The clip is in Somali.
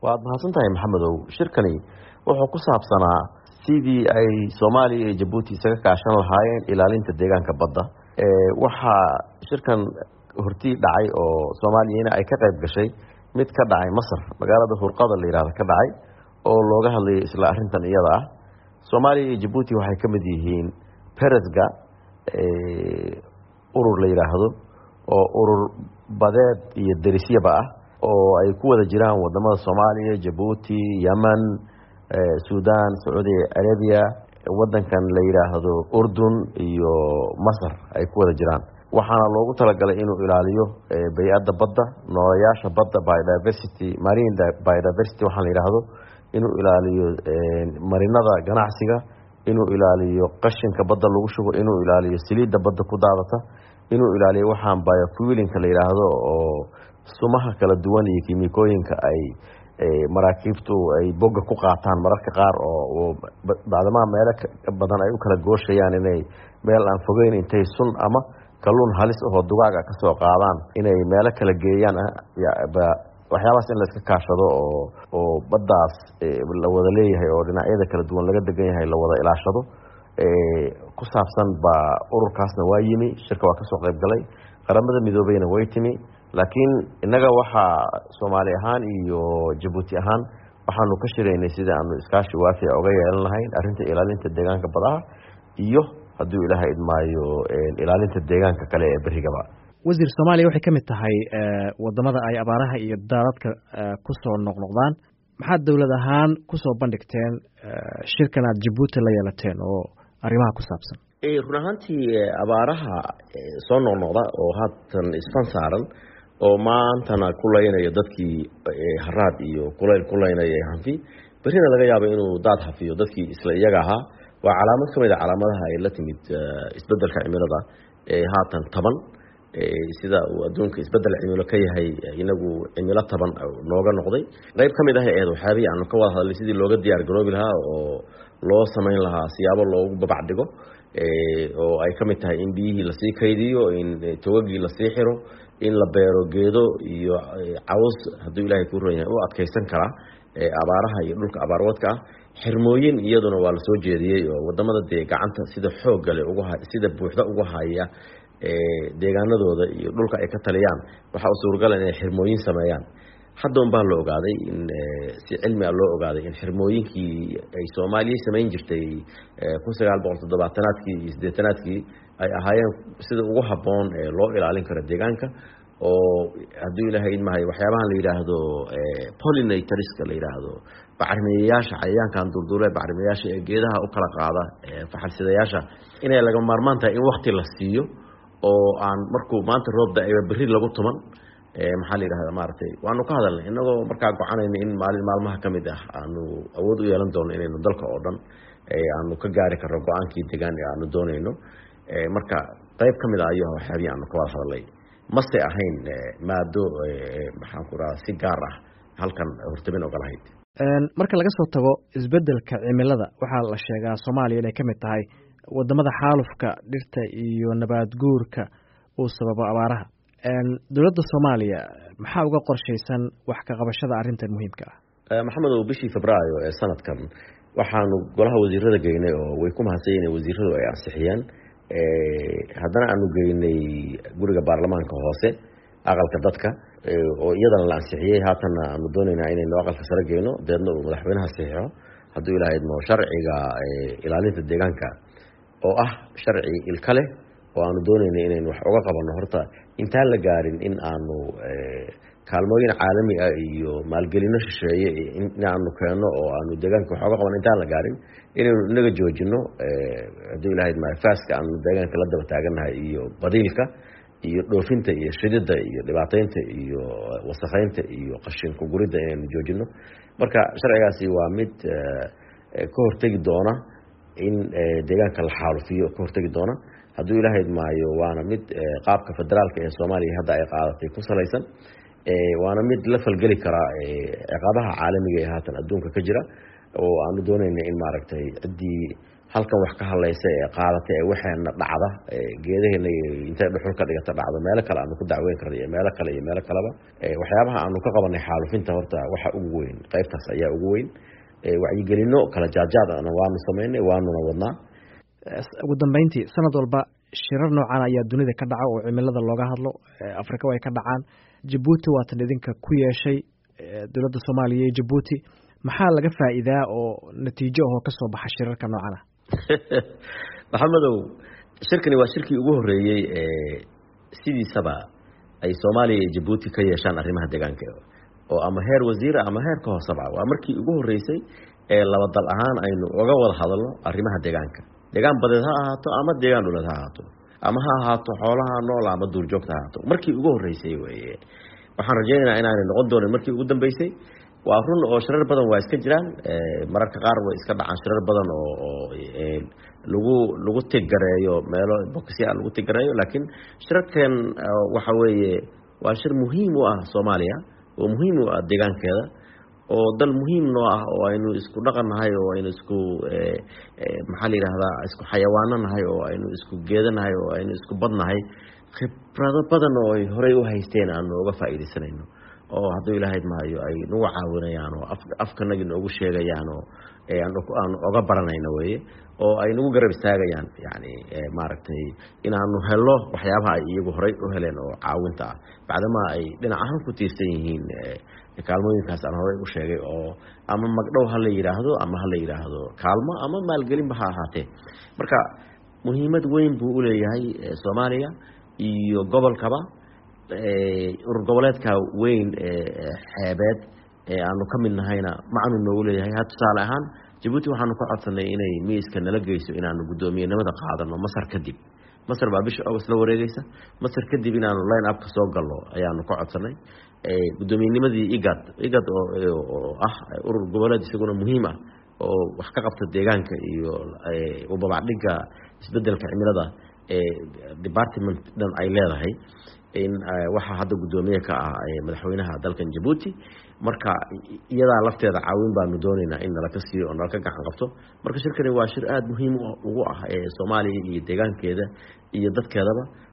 waad mahadsantahay maxamedow. shirkani wuxuu ku saabsanaa sidii ay Soomaaliya iyo Djibouti isaga kaashan lahaayeen ilaalinta deegaanka badda. Waxaa shirkan hortii dhacay oo Soomaaliyana ay ka qayb gashay mid ka dhacay Masar, magaalada Hurqada la yiraahdo ka dhacay oo looga hadlayay isla arrintan iyada ah. Soomaaliya iyo Djibouti waxay ka mid yihiin Peresga urur la yiraahdo oo urur badeed iyo darisyaba ah oo ay ku wada jiraan wadamada Soomaaliya, Djibouti, Yemen, Sudan, Saudi Arabia, wadankan la yiraahdo Urdun iyo Masar ay ku wada jiraan. waxaana loogu talagalay inuu ilaaliyo bay'adda badda, nooleyaasha badda, biodiversity, marine biodiversity waxaan la yiraahdo, inuu ilaaliyo marinada ganacsiga, inuu ilaaliyo qashinka badda lagu shubo, inuu ilaaliyo saliidda badda ku daadata, inuu ilaaliyo waxaan biofueling la yiraahdo oo sumaha kala duwan iyo kiimikooyinka ay maraakiibtu ay boga ku qaataan mararka qaar oo baadama meelo badan ay u kala gooshayaan inay meel aan fogeyn intay sun ama kalluun halis oo dugaaga ka soo qaadaan inay meelo kala geeyaan waxyaabahaas in la iska kaashado oo baddaas la wada leeyahay oo dhinacyada kala duwan laga degan yahay la wada ilaashado ku saabsan baa ururkaasna waa yimi, shirka waa ka soo qayb galay, qaramada midoobeyna way timi. laakiin inaga waxa Soomaali ahaan iyo Djibouti ahaan waxaanu ka shiraynay sida aanu iskaashi waafiya uga yeelan lahayn arrinta ilaalinta deegaanka badaha iyo hadduu Ilaahay idmaayo ilaalinta deegaanka kale ee berigaba. wasiir, Soomaaliya waxay ka mid tahay wadamada ay abaaraha iyo daadadka ku soo noqnoqdaan. maxaad dawlad ahaan ku soo bandhigteen shirkan aad Djibouti la yeelateen oo arrimaha ku saabsan? run ahaantii abaaraha soo noqnoqda oo haatan isfan saaran oo maantana kulaynaya dadkii haraad iyo kulaynaya hanfi, berina laga yaabo inuu daad hafiyo dadkii isla iyaga ahaa. waa calaamad ka mid ah calaamadaha ay la timid isbedelka cimilada haatan taban, sida uu adduunka isbedel cimilo ka yahay inagu cimilo taban nooga noqday. qayb ka mid ah waxyaabihi aanu ka wada hadlay sidii looga diyaar garoobi lahaa oo loo samayn lahaa siyaabo loogu babac dhigo, oo ay ka mid tahay in biyihii lasii kaydiyo, in togagii lasii xiro, in la beero geedo iyo caws hadduu Ilaahay ku roon yahay u adkaysan karaa abaaraha iyo dhulka abaarwadka ah. xirmooyin iyaduna waa la soo jeediyey oo wadamada gacanta sida xoogga leh sida buuxda ugu haya deegaanadooda iyo dhulka ay ka taliyaan waxaa suuragal inay xirmooyin sameeyaan. hadda baa la ogaaday in si cilmi ah loo ogaaday in xirmooyinkii ay Soomaaliya sameyn jirtay 1970-aadkii iyo 80-aadkii ay ahaayeen sida ugu habboon loo ilaalin karo deegaanka. oo hadduu Ilaahay idmaayo waxyaabahan la yiraahdo pollinatorska la yiraahdo, bacrimiyeyaasha cayayaankan durduule bacrimiyeyaasha ee geedaha u kala qaada faxalsidayaasha, inay laga maarmaan tahay in waqti la siiyo oo aan markuu maanta roob da'ay berri lagu tuman maxaa la yiraahdaa maartay. waanu ka hadalnay inagoo markaa go'aanayna in maalmaha ka mid ah aanu awood u yeelan doono inaynu dalka oo dhan aanu ka gaari karno go'aankii deegaan ee aanu doonayno. marka qayb ka mid ah ayaa waxyaabihi aanu ka wada hadalnay, mase ahayn maado maxaan ku raraa si gaar ah halkan hortabin oga lahayd. marka laga soo tago isbedelka cimilada, waxaa la sheegaa Soomaaliya inay ka mid tahay wadamada xaalufka dhirta iyo nabaad guurka uu sababo abaaraha. dawladda Soomaaliya maxaa uga qorshaysan wax ka qabashada arrintan muhiimka ah? maxamed, bishii Febraayo ee sanadkan waxaanu golaha wasiirada geynay oo way ku mahadsanyihiin wasiiradu ay ansixiyeen. haddana aanu geynay guriga baarlamaanka hoose aqalka dadka oo iyadana la ansixiyey. haatanna aanu doonaynaa inaynu aqalka sare geyno, deedna uu madaxweynaha saxiixo hadduu Ilaahay idmo sharciga ilaalinta deegaanka oo ah sharci ilka leh oo aanu doonaynay inaynu wax uga qabanno. horta intaan la gaarin in aanu kaalmooyin caalami ah iyo maalgelino shisheeye in aanu keenno oo aanu deegaanka wax uga qabanno, intaan la gaarin inaynu inaga joojino hadduu Ilaahay idmo faaska aanu deegaanka la daba taagannahay iyo badiilka iyo dhoofinta iyo shidida iyo dhibaataynta iyo wasakhaynta iyo qashinka guridda inaynu joojino. marka sharcigaasi waa mid ka hortegi doona in deegaanka la xaalufiyo, ka hortegi doona hadduu Ilaahay idmaayo. waana mid qaabka federaalka ee Soomaaliya hadda ay qaadatay ku salaysan, waana mid la falgeli kara ciqaabaha caalamiga ee haatan adduunka ka jira oo aanu doonayna in maaragtay ciddii halkan wax ka hadlaysa ee qaadata ee waxaana dhacda geedaheena intay dhuxul ka dhigata dhacdo meelo kale aanu ku dacweyn karno iyo meelo kaleba waxyaabaha aanu ka qabanay xaalufinta horta waxa ugu weyn qaybtaas ayaa ugu weyn wacyigelino kala jaadjaadana waanu samaynay waanuna wadnaa. ugu dambeyntii sanad walba shirar noocan ayaa dunida ka dhaca oo cimilada looga hadlo. Afrika way ka dhacaan. Jabuuti waatan idinka ku yeeshay dowladda Soomaaliya iyo Jabuuti. Maxaa laga faa'iidaa oo natiijo ah oo ka soo baxa shirarka noocan ah? Maxamedow, shirkani waa shirkii ugu horeeyay sidiisaba ay Soomaaliya iyo Jabuuti ka yeeshaan arrimaha deegaanka oo ama heer wasiir ama heer ka hoosaba. Waa markii ugu horeysay ee laba dal ahaan aynu uga wada hadalno arrimaha deegaanka. deegaan badeed ha ahaato ama deegaan dhuleed ha ahaato ama ha ahaato xoolaha nool ama duurjoogta ha ahaato markii ugu horeysay weeye. waxaan rajaynaynaa inaanay noqon doonin markii ugu dambeysay. waa run oo shirar badan waa iska jiraan, mararka qaar way iska dhacaan shirar badan oo lagu tigareeyo meelo bokisya lagu tigareeyo, laakiin shirarkan waxa weeye waa shir muhiim u ah Soomaaliya oo muhiim u ah deegaankeeda oo dal muhiim noo ah oo aynu isku dhaqanahay oo aynu isku maxaa la yiraahdaa isku xayawaananahay oo aynu isku geedanahay oo aynu isku badnahay. khibrado badan oo ay horey u haysteen aanu uga faa'iideysanayno oo hadduu Ilaahay maayo ay nagu caawinayaan oo afkanagi noogu sheegayaan oo aan uga baranayno weeye oo ay nagu garab istaagayaan yani maaragtay inaanu helo waxyaabaha ay iyagu horey u heleen oo caawinta ah bacdama ay dhinacahan ku tiirsan yihiin kaalmooyinkaas aan horey u sheegay oo ama magdhow ha la yiraahdo ama ha la yiraahdo kaalmo ama maalgelinba ha ahaatee. marka muhiimad weyn buu u leeyahay Soomaaliya iyo gobolkaba. urur goboleedka weyn xeebeed aanu ka mid nahayna macnu noogu leeyahay. tusaale ahaan Jabuuti waxaanu ka codsanay inay miiska nala geyso inaanu guddoomiyenimada qaadano Masar kadib. Masar baa bisha August la wareegaysa. Masar kadib inaanu line up ka soo galno ayaanu ka codsanay. guddoomiyennimadii IGAD oo ah urur goboleed isaguna muhiim ah oo wax ka qabta deegaanka iyo u babacdhiga isbedelka cimilada department dhan ay leedahay in waxa hadda guddoomiye ka ah madaxweynaha dalkan Jabuuti. marka iyada lafteeda caawin baanu doonaynaa in nala ka siiyo oo nala ka gacan qabto. marka shirkani waa shir aad muhiim ugu ah Soomaaliya iyo deegaankeeda iyo dadkeedaba